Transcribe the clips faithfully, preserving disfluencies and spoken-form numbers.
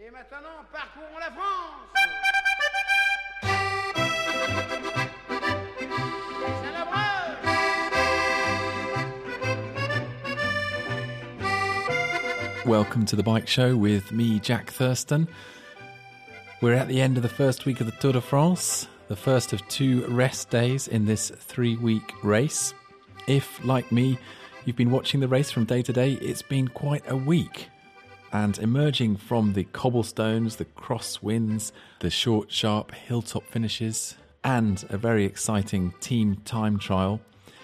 Et maintenant, parcourons la France. Welcome to the Bike Show with me, Jack Thurston. We're at the end of the first week of the Tour de France, the first of two rest days in this three-week race. If, like me, you've been watching the race from day to day, it's been quite a week. And emerging from the cobblestones, the crosswinds, the short, sharp hilltop finishes, and a very exciting team time trial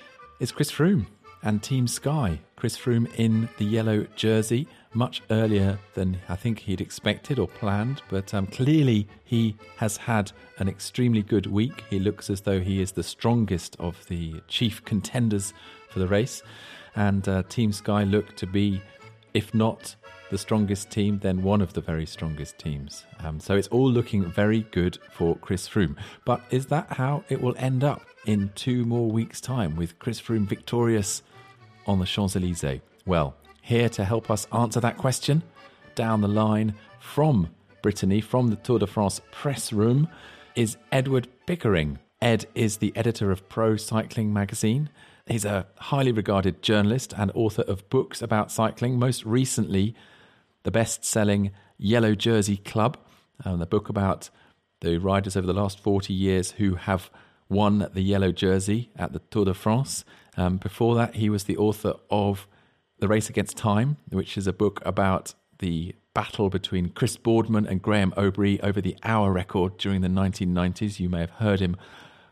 is Chris Froome and Team Sky. Chris Froome in the yellow jersey, much earlier than I think he'd expected or planned, but um, clearly he has had an extremely good week. He looks as though he is the strongest of the chief contenders for the race, and uh, Team Sky look to be, if not the strongest team, then one of the very strongest teams. Um, so it's all looking very good for Chris Froome. But is that how it will end up in two more weeks' time, with Chris Froome victorious on the Champs-Élysées? Well, here to help us answer that question, down the line from Brittany, from the Tour de France press room, is Edward Pickering. Ed is the editor of Pro Cycling magazine. He's a highly regarded journalist and author of books about cycling, most recently the best-selling Yellow Jersey Club, um, the book about the riders over the last forty years who have won the yellow jersey at the Tour de France. Um, before that, he was the author of The Race Against Time, which is a book about the battle between Chris Boardman and Graham Obree over the hour record during the nineteen nineties. You may have heard him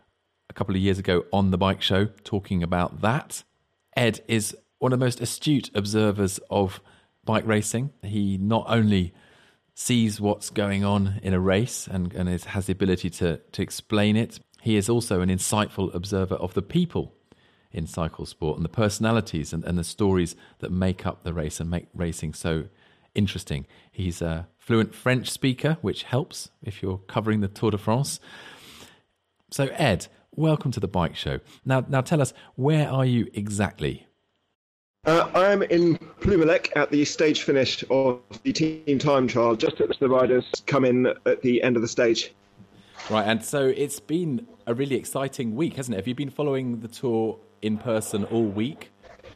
a couple of years ago on the Bike Show talking about that. Ed is one of the most astute observers of bike racing. He not only sees what's going on in a race and, and is, has the ability to, to explain it, he is also an insightful observer of the people in cycle sport and the personalities and, and the stories that make up the race and make racing so interesting. He's a fluent French speaker, which helps if you're covering the Tour de France. So Ed, welcome to the Bike Show. Now, now tell us, where are you exactly? Uh, I am in Plumelec at the stage finish of the team time trial, just as the riders come in at the end of the stage. Right, and so it's been a really exciting week, hasn't it? Have you been following the Tour in person all week?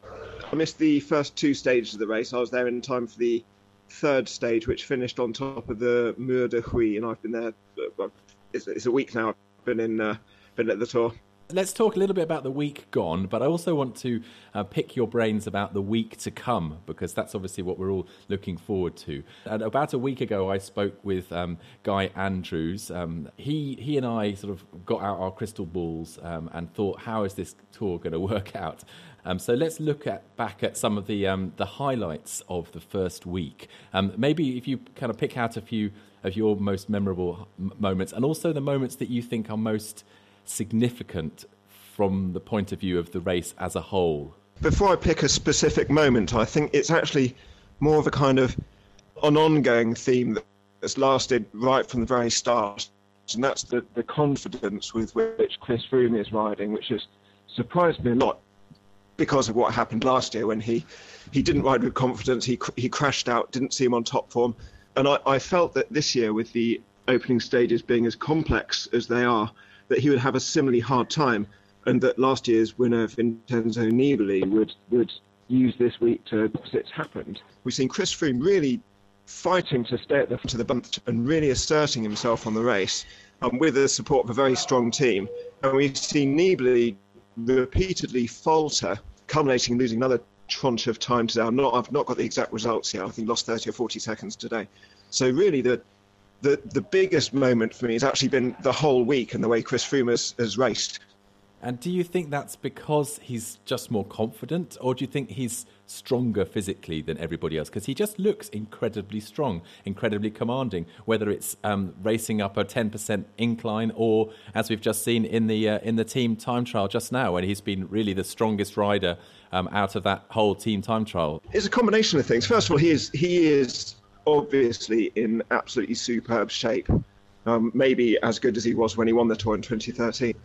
I missed the first two stages of the race. I was there in time for the third stage, which finished on top of the Mur de Huy, and I've been there, well, it's, it's a week now, I've been, in, uh, been at the Tour. Let's talk a little bit about the week gone, but I also want to uh, pick your brains about the week to come, because that's obviously what we're all looking forward to. And about a week ago, I spoke with um, Guy Andrews. Um, he he and I sort of got out our crystal balls um, and thought, how is this tour going to work out? Um, so let's look at back at some of the um, the highlights of the first week. Um, maybe if you kind of pick out a few of your most memorable m- moments, and also the moments that you think are most significant from the point of view of the race as a whole. Before I pick a specific moment, I think it's actually more of a kind of an ongoing theme that's lasted right from the very start, and that's the, the confidence with which Chris Froome is riding, which has surprised me a lot because of what happened last year when he, he didn't ride with confidence, he he crashed out, didn't see him on top form, and I, I felt that this year, with the opening stages being as complex as they are, that he would have a similarly hard time, and that last year's winner, Vincenzo Nibali, would would use this week to opposites happened. We've seen Chris Froome really fighting to stay at the front of the bunch and really asserting himself on the race, um, with the support of a very strong team. And we've seen Nibali repeatedly falter, culminating in losing another tranche of time today. I'm not, I've not got the exact results yet. I think he lost thirty or forty seconds today. So really the The, the biggest moment for me has actually been the whole week and the way Chris Froome has, has raced. And do you think that's because he's just more confident, or do you think he's stronger physically than everybody else? Because he just looks incredibly strong, incredibly commanding, whether it's um, racing up a ten percent incline or, as we've just seen in the uh, in the team time trial just now, when he's been really the strongest rider um, out of that whole team time trial. It's a combination of things. First of all, he is he is... obviously in absolutely superb shape, um, maybe as good as he was when he won the Tour in twenty thirteen.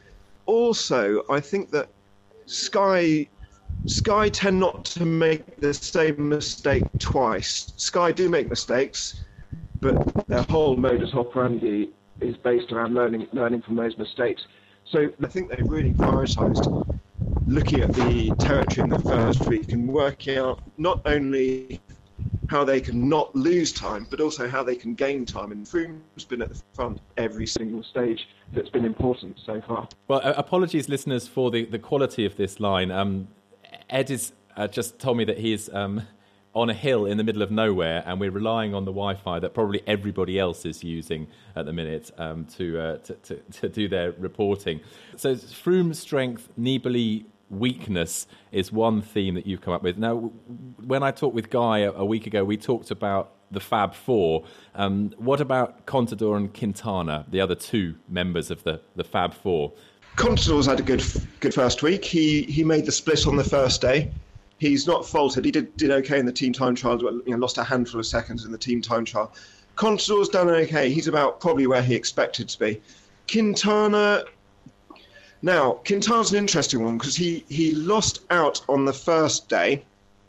Also, I think that Sky Sky tend not to make the same mistake twice. Sky do make mistakes, but their whole modus operandi is based around learning learning from those mistakes. So I think they really prioritised looking at the territory in the first week and working out not only how they can not lose time, but also how they can gain time. And Froome's been at the front every single stage that's been important so far. Well, uh, apologies, listeners, for the, the quality of this line. Um, Ed has uh, just told me that he's um, on a hill in the middle of nowhere, and we're relying on the Wi-Fi that probably everybody else is using at the minute um, to, uh, to, to to do their reporting. So Froome's strength, Nibali weakness is one theme that you've come up with. Now, when I talked with Guy a, a week ago, we talked about the Fab Four. Um, what about Contador and Quintana, the other two members of the, the Fab Four? Contador's had a good good first week. He he made the split on the first day. He's not faltered. He did did okay in the team time trial. You know, lost a handful of seconds in the team time trial. Contador's done okay. He's about probably where he expected to be. Quintana. Now, Quintana's an interesting one because he, he lost out on the first day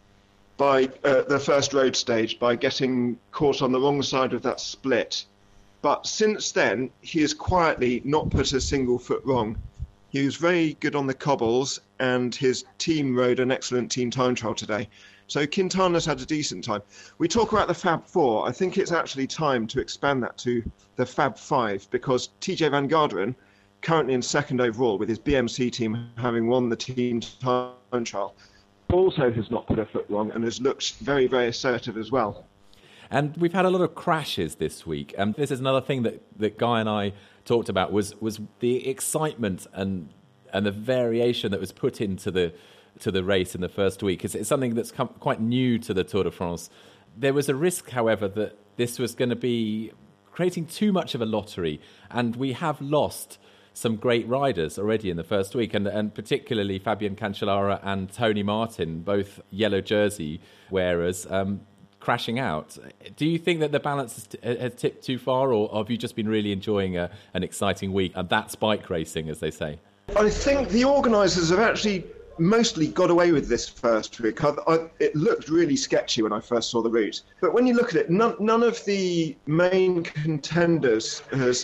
by uh, the first road stage by getting caught on the wrong side of that split. But since then, he has quietly not put a single foot wrong. He was very good on the cobbles, and his team rode an excellent team time trial today. So Quintana's had a decent time. We talk about the Fab Four. I think it's actually time to expand that to the Fab Five, because T J Van Garderen, currently in second overall with his B M C team having won the team time trial, also has not put a foot wrong and has looked very, very assertive as well. And we've had a lot of crashes this week. And this is another thing that, that Guy and I talked about was was the excitement and and the variation that was put into the to the race in the first week. It's, it's something that's come quite new to the Tour de France. There was a risk, however, that this was going to be creating too much of a lottery, and we have lost some great riders already in the first week, and, and particularly Fabian Cancellara and Tony Martin, both yellow jersey wearers, um, crashing out. Do you think that the balance has, t- has tipped too far, or have you just been really enjoying a, an exciting week? And that's bike racing, as they say. I think the organisers have actually mostly got away with this first week. I, I, it looked really sketchy when I first saw the route. But when you look at it, none, none of the main contenders has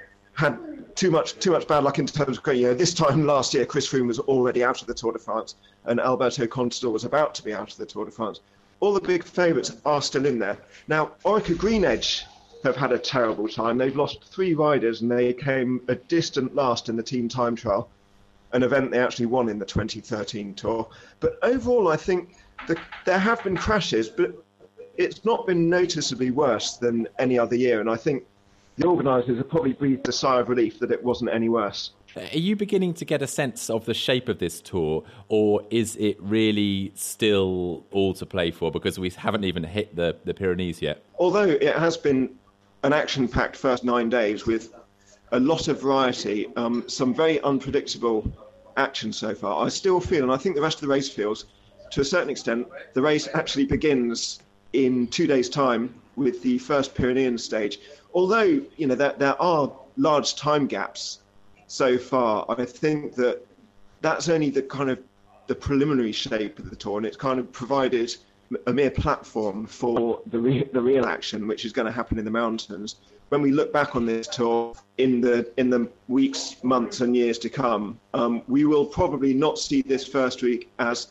had too much too much bad luck in terms of, you know, this time last year, Chris Froome was already out of the Tour de France and Alberto Contador was about to be out of the Tour de France. All the big favourites are still in there. Now, Orica Green Edge have had a terrible time. They've lost three riders and they came a distant last in the team time trial, an event they actually won in the twenty thirteen Tour. But overall, I think the, there have been crashes, but it's not been noticeably worse than any other year. And I think the organisers have probably breathed a sigh of relief that it wasn't any worse. Are you beginning to get a sense of the shape of this tour, or is it really still all to play for because we haven't even hit the, the Pyrenees yet? Although it has been an action-packed first nine days with a lot of variety, um, some very unpredictable action so far, I still feel, and I think the rest of the race feels, to a certain extent, the race actually begins in two days' time with the first Pyrenean stage. Although, you know, there, there are large time gaps so far, I think that that's only the kind of the preliminary shape of the tour, and it's kind of provided a mere platform for the re- the real action, which is going to happen in the mountains. When we look back on this tour in the in the weeks, months, and years to come, um, we will probably not see this first week as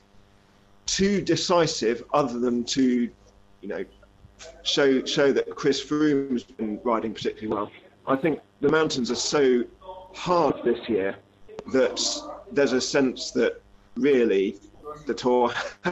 too decisive, other than to, you know, show show that Chris Froome's been riding particularly well. I think the mountains are so hard this year that there's a sense that really the tour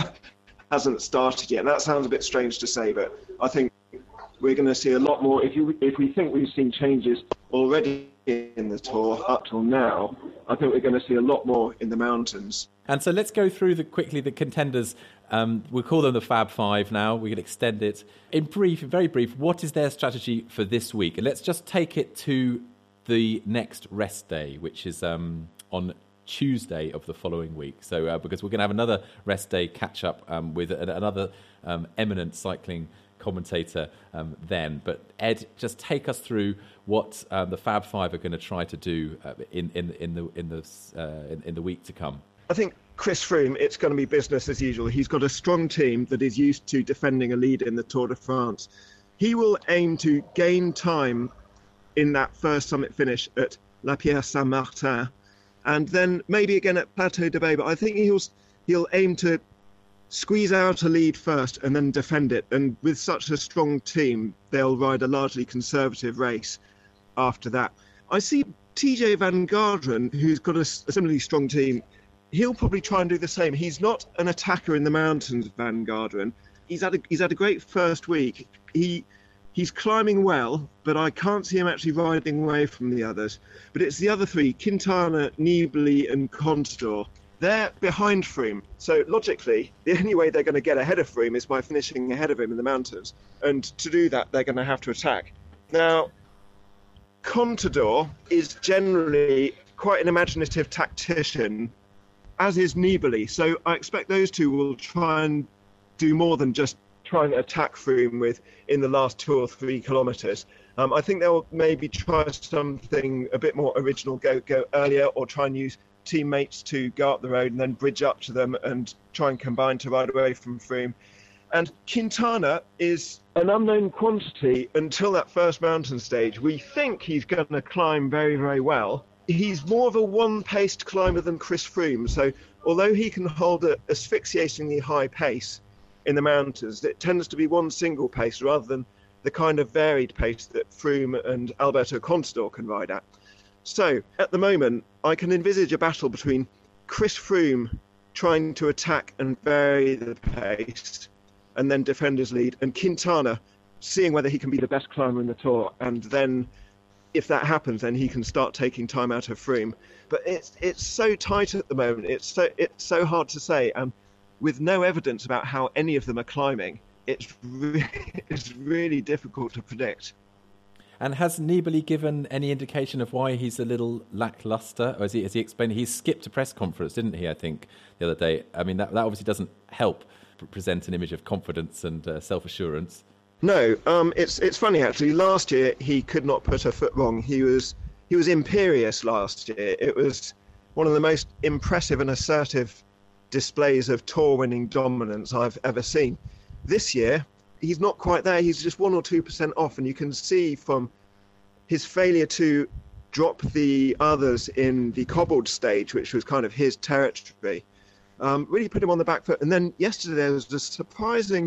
hasn't started yet. And that sounds a bit strange to say, but I think we're going to see a lot more. If you if we think we've seen changes already in the tour up till now, I think we're going to see a lot more in the mountains. And so let's go through the, quickly the contenders. Um, we'll call them the Fab Five now. We can extend it. In brief, very brief, what is their strategy for this week? And let's just take it to the next rest day, which is um, on Tuesday of the following week. So uh, because we're going to have another rest day catch up um, with a, another um, eminent cycling commentator um, then. But Ed, just take us through what um, the Fab Five are going to try to do uh, in in in the in the uh, in, in the week to come. I think Chris Froome, it's going to be business as usual. He's got a strong team that is used to defending a lead in the Tour de France. he will aim to gain time in that first summit finish at La Pierre-Saint-Martin, and then maybe again at Plateau de Bay. But I think he'll he'll aim to squeeze out a lead first and then defend it. And with such a strong team, they'll ride a largely conservative race after that. I see T J Van Garderen, who's got a, a similarly strong team. He'll probably try and do the same. He's not an attacker in the mountains, Van Garderen. He's had a, he's had a great first week. He he's climbing well, but I can't see him actually riding away from the others. But it's the other three, Quintana, Nibali and Contador. They're behind Froome. So logically, the only way they're going to get ahead of Froome is by finishing ahead of him in the mountains. And to do that, they're going to have to attack. Now, Contador is generally quite an imaginative tactician, as is Nibali. So I expect those two will try and do more than just try and attack Froome with in the last two or three kilometres. Um, I think they'll maybe try something a bit more original, go go earlier, or try and use teammates to go up the road and then bridge up to them and try and combine to ride away from Froome. And Quintana is an unknown quantity until that first mountain stage. We think he's going to climb very, very well. He's more of a one-paced climber than Chris Froome. So although he can hold an asphyxiatingly high pace in the mountains, it tends to be one single pace rather than the kind of varied pace that Froome and Alberto Contador can ride at. So at the moment, I can envisage a battle between Chris Froome trying to attack and vary the pace and then defend his lead, and Quintana seeing whether he can be the best climber in the Tour, and then if that happens, then he can start taking time out of Froome. But it's it's so tight at the moment. It's so it's so hard to say, and with no evidence about how any of them are climbing, it's really, it's really difficult to predict. And has Nibali given any indication of why he's a little lackluster? Or has he, has he explained? He skipped a press conference, didn't he, I think, the other day? I mean, that, that obviously doesn't help present an image of confidence and uh, self-assurance. No, um, it's it's funny, actually. Last year, he could not put a foot wrong. He was he was imperious last year. It was one of the most impressive and assertive displays of tour-winning dominance I've ever seen. This year, he's not quite there. He's just one or two percent off, and you can see from his failure to drop the others in the cobbled stage, which was kind of his territory, um, really put him on the back foot. And then yesterday there was a surprising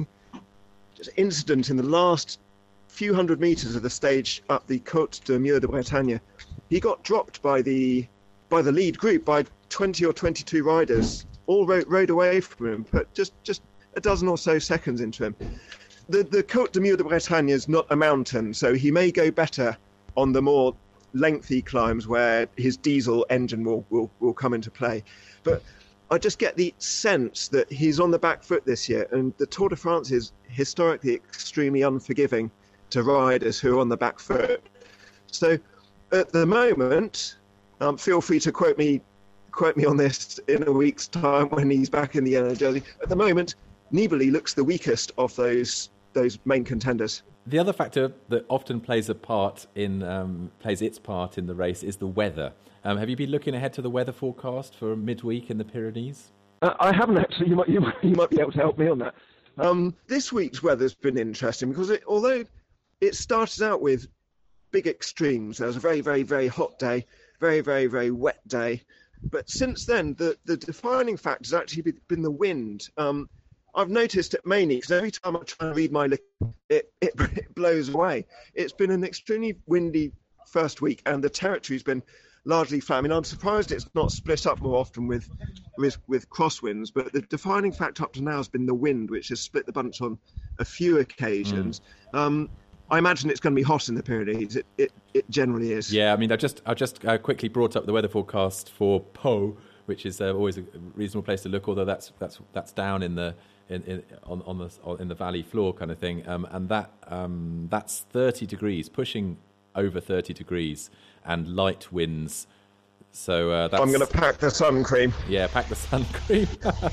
incident in the last few hundred meters of the stage up the Côte de Mur de Bretagne. He got dropped by the by the lead group, by twenty or twenty-two riders, all rode, rode away from him, but just just a dozen or so seconds into him. The the Côte de Mur de Bretagne is not a mountain, so he may go better on the more lengthy climbs where his diesel engine will, will, will come into play. But I just get the sense that he's on the back foot this year, and the Tour de France is historically extremely unforgiving to riders who are on the back foot. So at the moment, um, feel free to quote me quote me on this in a week's time when he's back in the yellow jersey. At the moment, Nibali looks the weakest of those those main contenders. The other factor that often plays a part in um, plays its part in the race is the weather. Um, have you been looking ahead to the weather forecast for midweek in the Pyrenees? Uh, I haven't actually. You might, you might you might be able to help me on that. Um, this week's weather's been interesting because it, although it started out with big extremes, there was a very very very hot day, very very very wet day, but since then the the defining factor has actually been the wind. Um, I've noticed at Mainy, because every time I try and read my list, it, it, it blows away. It's been an extremely windy first week, and the territory's been largely flat. I mean, I'm surprised it's not split up more often with, with, with crosswinds, but the defining factor up to now has been the wind, which has split the bunch on a few occasions. Mm. Um, I imagine it's going to be hot in the Pyrenees. It, it, it generally is. Yeah, I mean, I just I just uh, quickly brought up the weather forecast for Pau, which is uh, always a reasonable place to look, although that's that's that's down in the in, in on on the on, in the valley floor kind of thing, um, and that um, that's thirty degrees, pushing over thirty degrees, and light winds. So uh, that's, I'm going to pack the sun cream. Yeah, pack the sun cream.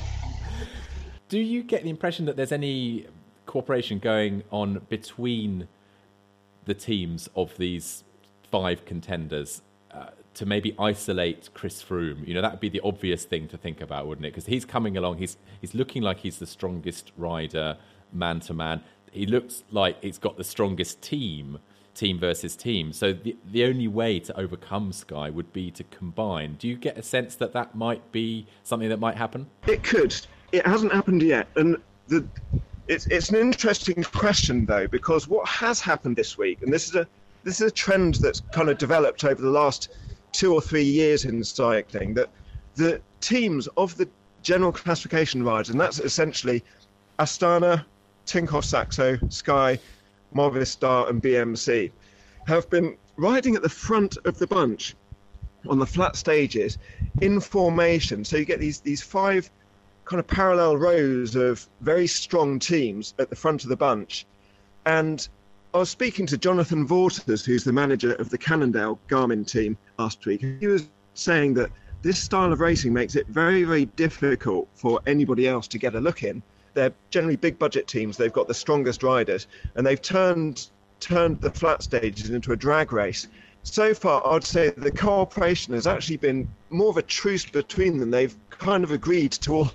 Do you get the impression that there's any cooperation going on between the teams of these five contenders uh, to maybe isolate Chris Froome? You know, that would be the obvious thing to think about, wouldn't it? Because he's coming along, he's he's looking like he's the strongest rider, man to man. he looks like it's got the strongest team, team versus team. So the the only way to overcome Sky would be to combine. Do you get a sense that that might be something that might happen? It could. It hasn't happened yet, and the it's it's an interesting question though, because what has happened this week, and this is a this is a trend that's kind of developed over the last two or three years in cycling, that the teams of the general classification riders, and that's essentially Astana, Tinkoff Saxo, Sky, Movistar and B M C, have been riding at the front of the bunch on the flat stages in formation. So you get these these five kind of parallel rows of very strong teams at the front of the bunch. And I was speaking to Jonathan Vaughters, who's the manager of the Cannondale Garmin team, last week. He was saying that this style of racing makes it very, very difficult for anybody else to get a look in. They're generally big budget teams. They've got the strongest riders, and they've turned turned the flat stages into a drag race. So far, I'd say the cooperation has actually been more of a truce between them. They've kind of agreed to all,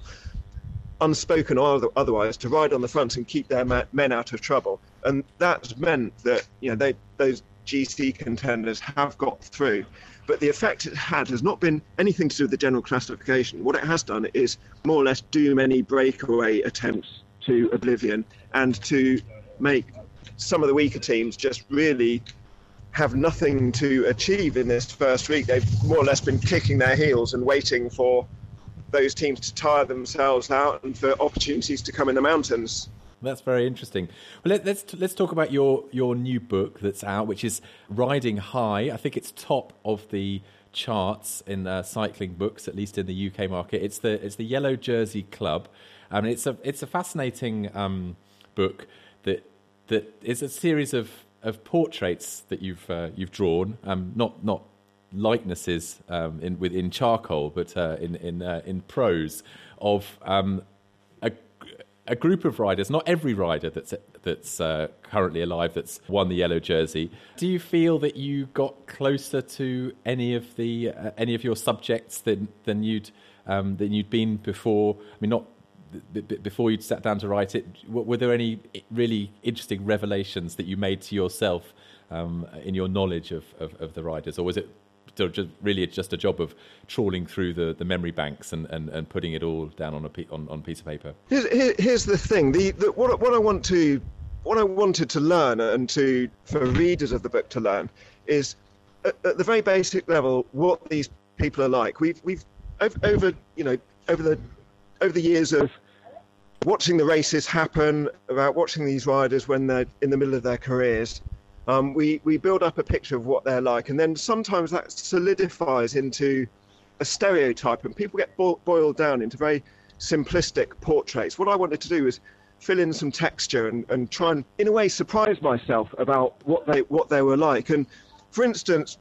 unspoken or otherwise, to ride on the front and keep their men out of trouble. And that's meant that, you know, they, those G C contenders have got through. But the effect it had has not been anything to do with the general classification. What it has done is more or less doom any breakaway attempts to oblivion, and to make some of the weaker teams just really have nothing to achieve in this first week. They've more or less been kicking their heels and waiting for those teams to tire themselves out and for opportunities to come in the mountains. That's very interesting. Well, let, let's let's talk about your your new book that's out, which is Riding High. I think it's top of the charts in uh, cycling books, at least in the U K market. It's the it's the Yellow Jersey Club. I mean, it's a it's a fascinating um, book that that is a series of, of portraits that you've uh, you've drawn. Um, not not likenesses um, in within charcoal, but uh, in in uh, in prose of um, a. a group of riders, not every rider that's that's uh, currently alive that's won the yellow jersey. Do you feel that you got closer to any of the uh, any of your subjects than than you'd um, than you'd been before? I mean, not b- b- before you'd sat down to write it. Were there any really interesting revelations that you made to yourself um, in your knowledge of, of, of the riders, or was it just really just a job of trawling through the, the memory banks and, and, and putting it all down on a pe- on, on a piece of paper? Here's, here, here's the thing: the, the what what I want to what I wanted to learn, and to for readers of the book to learn, is at, at the very basic level what these people are like. We've we've over, over you know over the over the years of watching the races happen, about watching these riders when they're in the middle of their careers. Um, we, we build up a picture of what they're like, and then sometimes that solidifies into a stereotype, and people get bo- boiled down into very simplistic portraits. What I wanted to do is fill in some texture and, and try and, in a way, surprise myself about what they what they were like. And, for instance,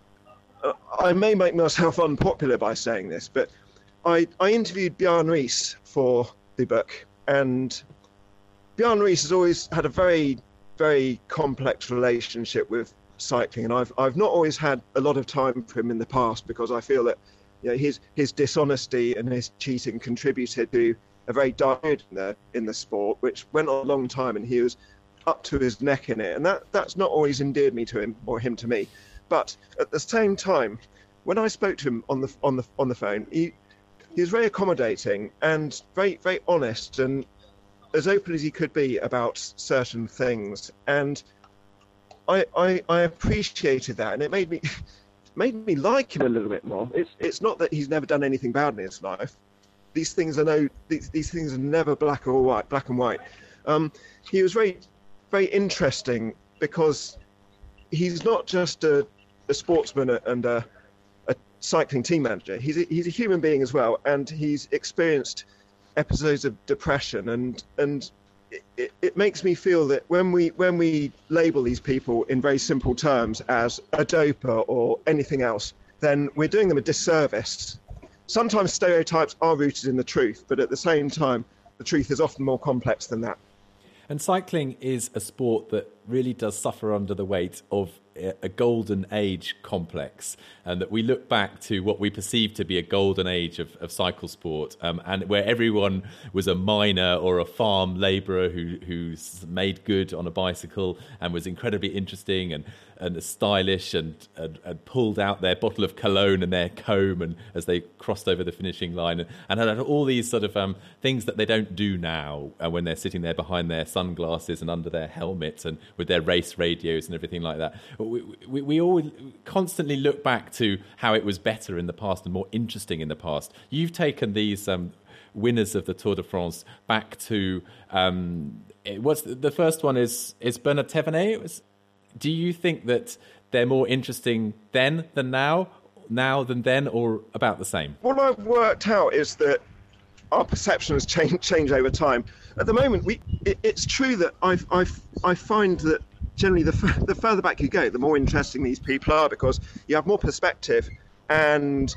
uh, I may make myself unpopular by saying this, but I, I interviewed Bjarne Riis for the book, and Bjarne Riis has always had a very very complex relationship with cycling, and I've I've not always had a lot of time for him in the past, because I feel that, you know, his his dishonesty and his cheating contributed to a very dark period in the in the sport, which went on a long time, and he was up to his neck in it, and that that's not always endeared me to him, or him to me. But at the same time, when I spoke to him on the on the on the phone, he he was very accommodating and very very honest, and as open as he could be about certain things, and I, I I appreciated that, and it made me made me like him a little bit more. It's it's not that he's never done anything bad in his life. These things are no these these things are never black or white, black and white. Um, he was very very interesting because he's not just a, a sportsman and a, a cycling team manager. He's a, he's a human being as well, and he's experienced episodes of depression, and and it, it makes me feel that when we when we label these people in very simple terms as a doper or anything else, then we're doing them a disservice. Sometimes stereotypes are rooted in the truth, but at the same time, the truth is often more complex than that. And cycling is a sport that really does suffer under the weight of a golden age complex, and that we look back to what we perceive to be a golden age of, of cycle sport, um, and where everyone was a miner or a farm labourer who who's made good on a bicycle and was incredibly interesting and and stylish and, and, and pulled out their bottle of cologne and their comb and as they crossed over the finishing line, and, and had all these sort of um, things that they don't do now uh, when they're sitting there behind their sunglasses and under their helmets and with their race radios and everything like that. We, we, we all constantly look back to how it was better in the past and more interesting in the past. You've taken these um, winners of the Tour de France back to um, what's the, the first one is is Bernard Thévenet. It was. Do you think that they're more interesting then than now, now than then, or about the same? What I've worked out is that our perception has changed, changed over time. At the moment, we it, it's true that I I I find that generally the f- the further back you go, the more interesting these people are, because you have more perspective, and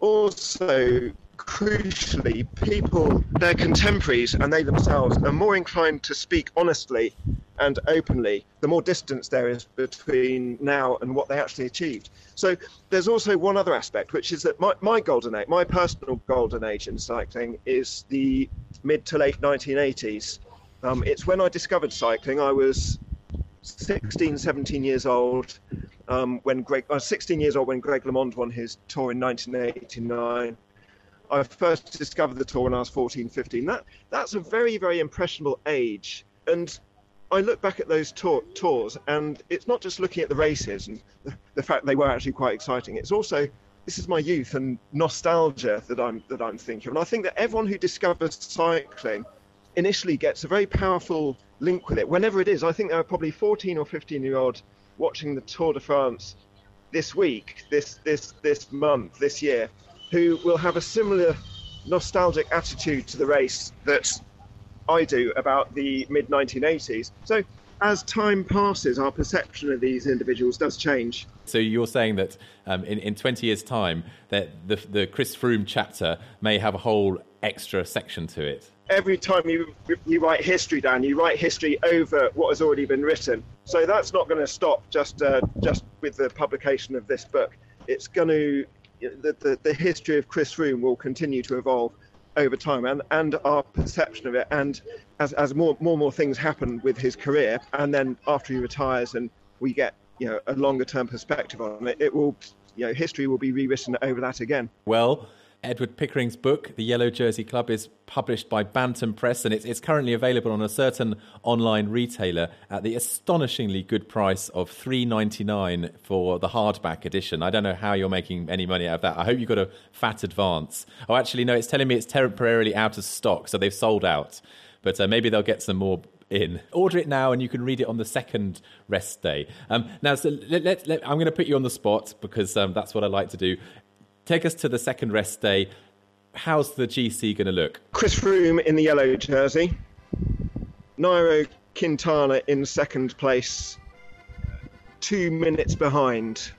also crucially, people, their contemporaries and they themselves are more inclined to speak honestly and openly the more distance there is between now and what they actually achieved. So there's also one other aspect, which is that my, my golden age, my personal golden age in cycling is the mid to late nineteen eighties. Um, it's when I discovered cycling. I was sixteen, seventeen years old um, when Greg, I was sixteen years old when Greg LeMond won his Tour in nineteen eighty-nine. I first discovered the Tour when I was fourteen, fifteen. That that's a very, very impressionable age. And I look back at those tour, tours, and it's not just looking at the races and the, the fact they were actually quite exciting. It's also, this is my youth and nostalgia that I'm that I'm thinking of. And I think that everyone who discovers cycling initially gets a very powerful link with it, whenever it is. I think there are probably fourteen or fifteen year olds watching the Tour de France this week, this this this month, this year, who will have a similar nostalgic attitude to the race that I do about the mid nineteen eighties. So as time passes, our perception of these individuals does change. So you're saying that um, in, in twenty years' time, that the, the Chris Froome chapter may have a whole extra section to it? Every time you you write history down, you write history over what has already been written. So that's not going to stop just uh, just with the publication of this book. It's going to The, the, the history of Chris Froome will continue to evolve over time, and, and our perception of it, and as, as more, more and more things happen with his career, and then after he retires and we get, you know, a longer term perspective on it, it will, you know, history will be rewritten over that again. Well, Edward Pickering's book, The Yellow Jersey Club, is published by Bantam Press, and it's, it's currently available on a certain online retailer at the astonishingly good price of three dollars ninety-nine for the hardback edition. I don't know how you're making any money out of that. I hope you got a fat advance. Oh, actually, no, it's telling me it's temporarily out of stock, so they've sold out. But uh, maybe they'll get some more in. Order it now and you can read it on the second rest day. Um, now, so let, let, let, I'm going to put you on the spot because um, that's what I like to do. Take us to the second rest day. How's the G C going to look? Chris Froome in the yellow jersey. Nairo Quintana in second place. Two minutes behind.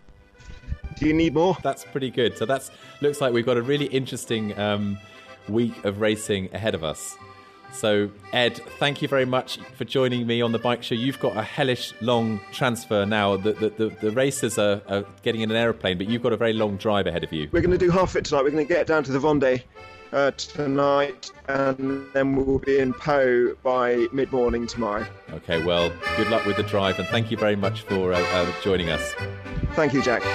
Do you need more? That's pretty good. So that's looks like we've got a really interesting um, week of racing ahead of us. So, Ed, thank you very much for joining me on the bike show. You've got a hellish long transfer now. The the, the, the racers are, are getting in an aeroplane, but you've got a very long drive ahead of you. We're going to do half it tonight. We're going to get down to the Vendée uh, tonight, and then we'll be in Pau by mid-morning tomorrow. Okay, well, good luck with the drive, and thank you very much for uh, uh, joining us. Thank you, Jack.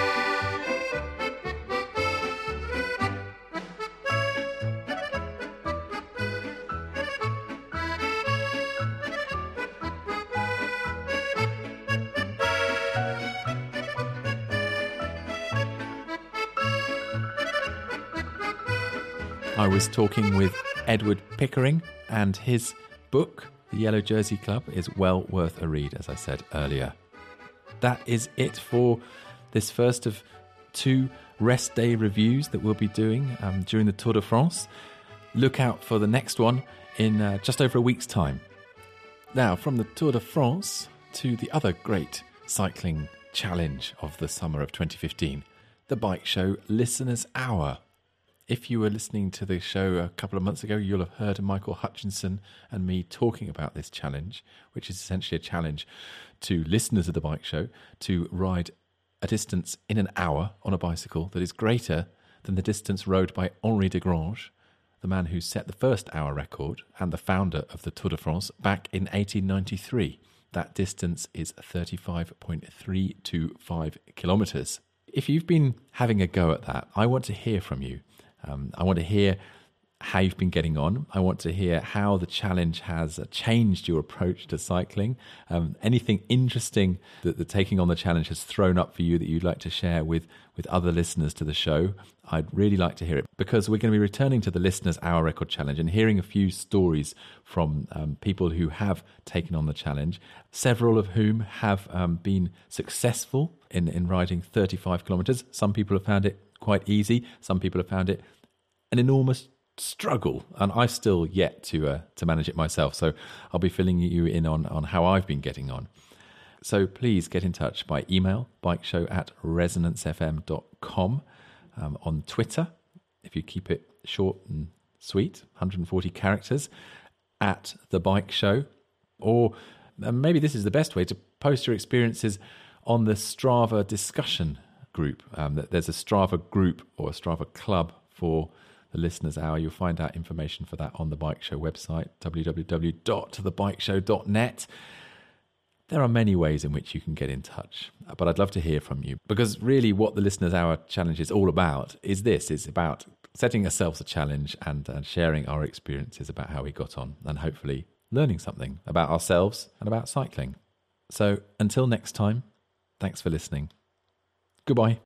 I was talking with Edward Pickering, and his book, The Yellow Jersey Club, is well worth a read, as I said earlier. That is it for this first of two rest day reviews that we'll be doing um, during the Tour de France. Look out for the next one in uh, just over a week's time. Now, from the Tour de France to the other great cycling challenge of the summer of twenty fifteen, the Bike Show Listeners' Hour. If you were listening to the show a couple of months ago, you'll have heard Michael Hutchinson and me talking about this challenge, which is essentially a challenge to listeners of the Bike Show to ride a distance in an hour on a bicycle that is greater than the distance rode by Henri Desgrange, the man who set the first hour record and the founder of the Tour de France back in eighteen ninety-three. That distance is thirty-five point three two five kilometres. If you've been having a go at that, I want to hear from you. Um, I want to hear how you've been getting on. I want to hear how the challenge has changed your approach to cycling. Um, anything interesting that the taking on the challenge has thrown up for you that you'd like to share with, with other listeners to the show, I'd really like to hear it, because we're going to be returning to the Listeners' Hour Record Challenge and hearing a few stories from um, people who have taken on the challenge, several of whom have um, been successful in, in riding thirty-five kilometres. Some people have found it quite easy. Some people have found it an enormous struggle, and I've still yet to uh, to manage it myself, so I'll be filling you in on, on how I've been getting on. So please get in touch by email, bikeshow at resonance f m dot com, um, on Twitter, if you keep it short and sweet, one hundred forty characters, at The Bike Show, or uh, maybe this is the best way to post your experiences on the Strava discussion group. Um, there's a Strava group or a Strava club for the Listeners' Hour. You'll find out information for that on the Bike Show website, w w w dot the bike show dot net. There are many ways in which you can get in touch, but I'd love to hear from you, because really what the Listeners' Hour Challenge is all about is this. It's about setting ourselves a challenge and, and sharing our experiences about how we got on, and hopefully learning something about ourselves and about cycling. So until next time, thanks for listening. Goodbye.